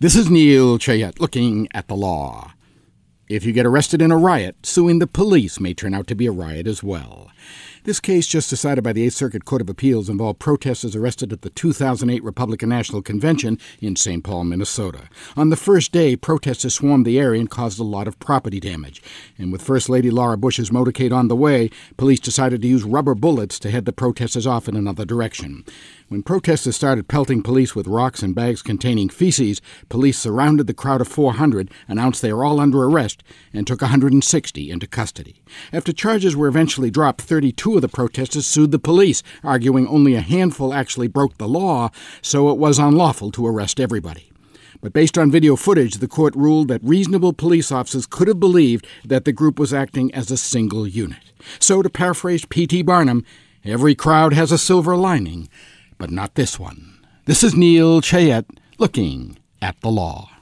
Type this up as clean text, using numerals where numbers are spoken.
This is Neil Chayette looking at the law. If you get arrested in a riot, suing the police may turn out to be a riot as well. This case, just decided by the 8th Circuit Court of Appeals, involved protesters arrested at the 2008 Republican National Convention in St. Paul, Minnesota. On the first day, protesters swarmed the area and caused a lot of property damage. And with First Lady Laura Bush's motorcade on the way, police decided to use rubber bullets to head the protesters off in another direction. When protesters started pelting police with rocks and bags containing feces, police surrounded the crowd of 400, announced they were all under arrest, and took 160 into custody. After charges were eventually dropped, 32 of the protesters sued the police, arguing only a handful actually broke the law, so it was unlawful to arrest everybody. But based on video footage, the court ruled that reasonable police officers could have believed that the group was acting as a single unit. So, to paraphrase P.T. Barnum, every crowd has a silver lining, but not this one. This is Neil Chayette looking at the law.